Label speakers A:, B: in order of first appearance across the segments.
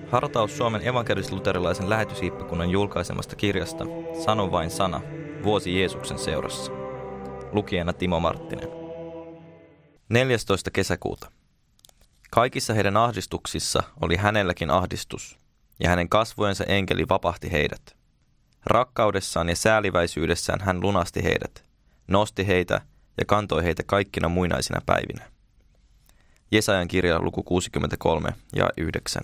A: Hartaus Suomen evankelis-luterilaisen lähetyshiippakunnan julkaisemasta kirjasta Sano vain sana, vuosi Jeesuksen seurassa. Lukijana Timo Marttinen. 14. kesäkuuta. Kaikissa heidän ahdistuksissa oli hänelläkin ahdistus, ja hänen kasvojensa enkeli vapahti heidät. Rakkaudessaan ja sääliväisyydessään hän lunasti heidät, nosti heitä ja kantoi heitä kaikkina muinaisina päivinä. Jesajan kirja luku 63 ja 9.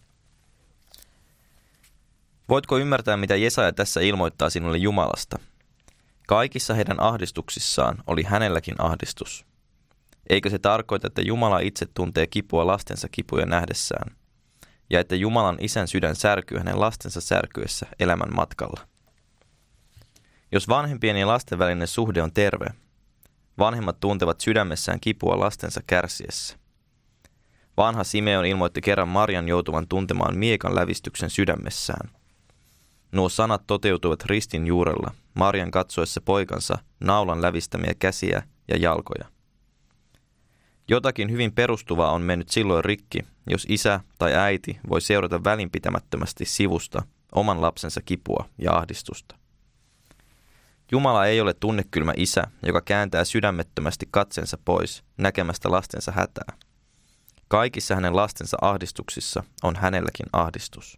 A: Voitko ymmärtää, mitä Jesaja tässä ilmoittaa sinulle Jumalasta? Kaikissa heidän ahdistuksissaan oli hänelläkin ahdistus. Eikö se tarkoita, että Jumala itse tuntee kipua lastensa kipuja nähdessään, ja että Jumalan isän sydän särkyy hänen lastensa särkyessä elämän matkalla? Jos vanhempien ja lasten välinen suhde on terve, vanhemmat tuntevat sydämessään kipua lastensa kärsiessä. Vanha Simeon ilmoitti kerran Marian joutuvan tuntemaan miekan lävistyksen sydämessään. Nuo sanat toteutuivat ristin juurella, Marian katsoessa poikansa naulan lävistämiä käsiä ja jalkoja. Jotakin hyvin perustuvaa on mennyt silloin rikki, jos isä tai äiti voi seurata välinpitämättömästi sivusta oman lapsensa kipua ja ahdistusta. Jumala ei ole tunnekylmä isä, joka kääntää sydämettömästi katsensa pois näkemästä lastensa hätää. Kaikissa hänen lastensa ahdistuksissa on hänelläkin ahdistus.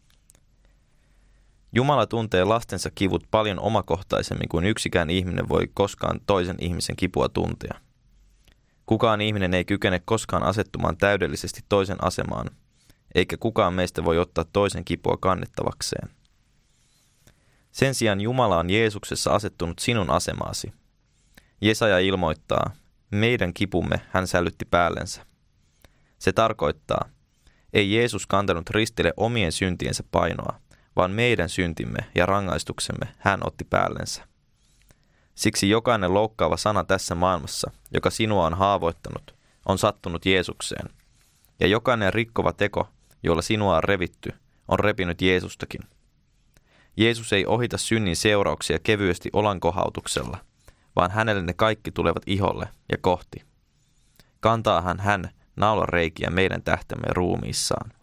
A: Jumala tuntee lastensa kivut paljon omakohtaisemmin kuin yksikään ihminen voi koskaan toisen ihmisen kipua tuntea. Kukaan ihminen ei kykene koskaan asettumaan täydellisesti toisen asemaan, eikä kukaan meistä voi ottaa toisen kipua kannettavakseen. Sen sijaan Jumala on Jeesuksessa asettunut sinun asemaasi. Jesaja ilmoittaa, meidän kipumme hän sälytti päällensä. Se tarkoittaa, ei Jeesus kantanut ristille omien syntiensä painoa, vaan meidän syntimme ja rangaistuksemme hän otti päällensä. Siksi jokainen loukkaava sana tässä maailmassa, joka sinua on haavoittanut, on sattunut Jeesukseen. Ja jokainen rikkova teko, jolla sinua on revitty, on repinyt Jeesustakin. Jeesus ei ohita synnin seurauksia kevyesti olankohautuksella, vaan hänelle ne kaikki tulevat iholle ja kohti. Kantaahan hän naulan reikiä meidän tähtämme ruumiissaan.